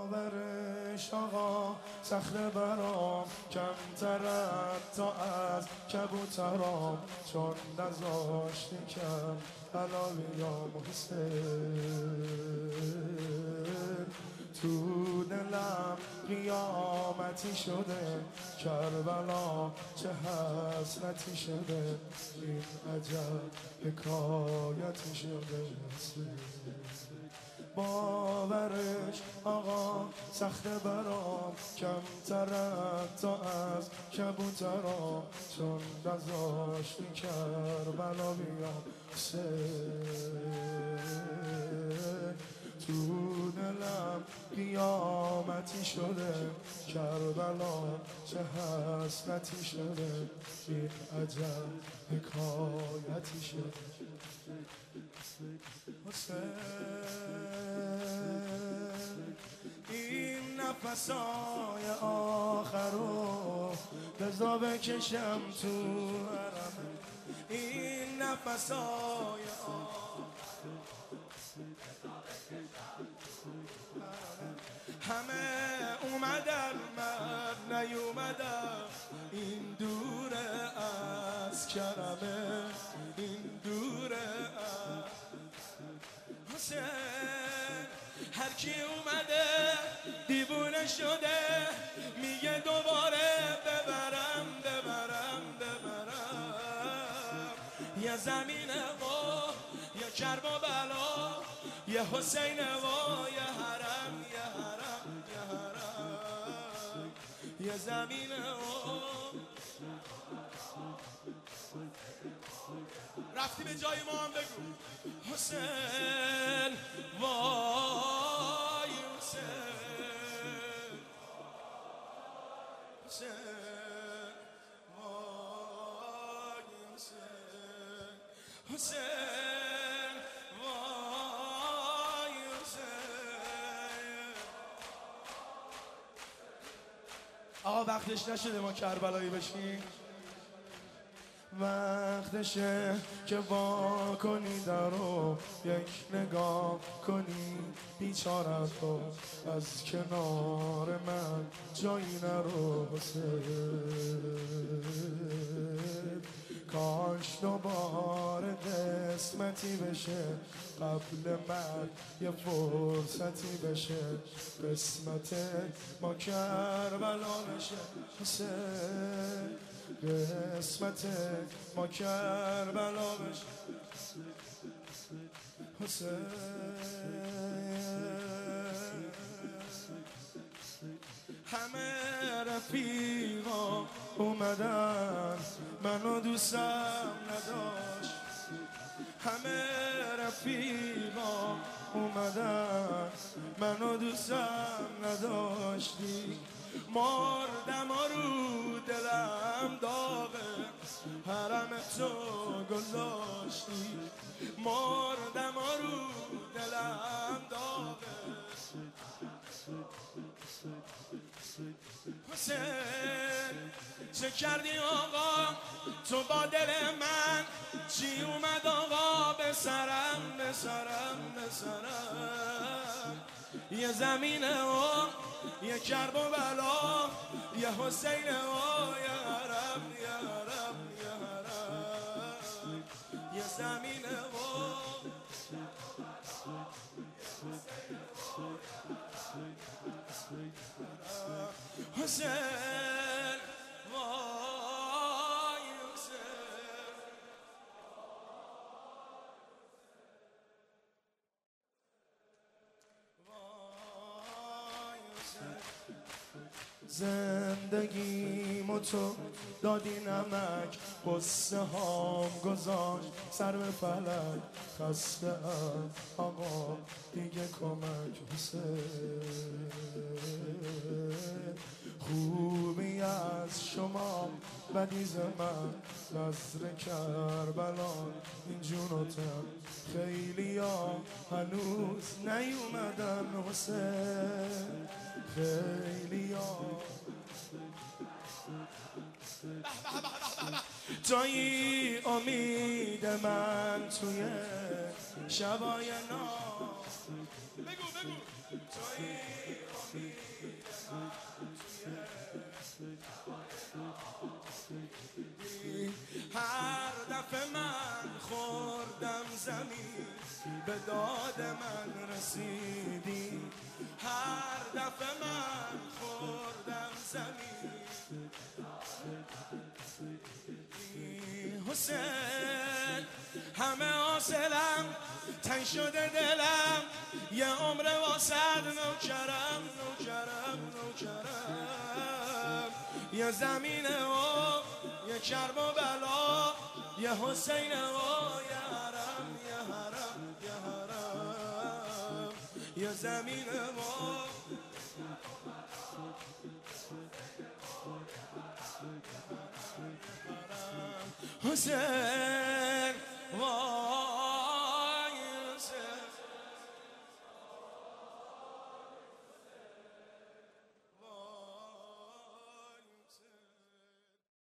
باورش آقا صخره برام کمتر تا از کبوترام، چون نذاشتی کم حلالیام حسین. تو دلم قیامتی شده، کربلا چه حسرتی شده، این عجب حکایتی شده. باورش آقا سخته برام کمتر تا از کبوترام، چون نذاشتی کربلا بیام حسین. تو دلم قیامتی شده، کربلا چه حسرتی شده، این عجب حکایتی شده. حسین این نفسای آخر رو بذار بکشم تو حرمه، این نفسای همه اومدن من نیومدم، این دوره از کرمه، این دوره از حسین. هر کی اومده دیوونه شده، میگه دوباره ببرم ببرم ببرم. یه زمین و یه کرب و بلا، یه حسین و یه حرم، یه حرم یه حرم، یه زمین و رفتی به جای ما هم بگو حسین. وای حسین، حسین وای حسین، حسین وای حسین. آقا وقتش نشده ما کربلایی بشیم، وقتشه که وا کنی درو، یک نگاه کنی بیچارت رو، از کنار من جایی نرو حسین. کاش دوباره قسمتی بشه، قبل من یه فرصتی بشه، قسمت ما کربلا بشه حسین، قسمت ما کربلا بشه حسین. همه رفیقا اومدن منو دوستم نداشت، همه رفیقا اومدن منو دوستم نداشتی، مردم رو دلم داغه، حرم تو گذاشتی، مردم رو دلم داغه حسین. چه کردی آقا تو با دل من، چی اومد آقا به سرم به سرم به سرم. یه زمینه و یه کرب و بلا، یه حسین و یه حرم یه حرم یه حرم، یه زمینه و حسین وای حسین. وای حسین. زندگیمو تو دادی نمک، قصه هام گذاشت سر به فلک، خسته ام آقا دیگه کمک حسین. خوبی از شما بدیز من، نظر کربلان این جونتم، خیلی ها هنوز نیومدن حسین، خیلی ها توی امید من توی شبای نام. بگو بگو توی امید زمین به داد من رسیدی، هر دفعه من خوردم زمین. حسین همه حاصلم تنگ شده دلم، یه عمر واسد نوکرم نوکرم نوکرم. یه زمینه و یه کرب و بلا، یه حسین و یه حرم یه حرم یه حرم. یه زمینه و حسین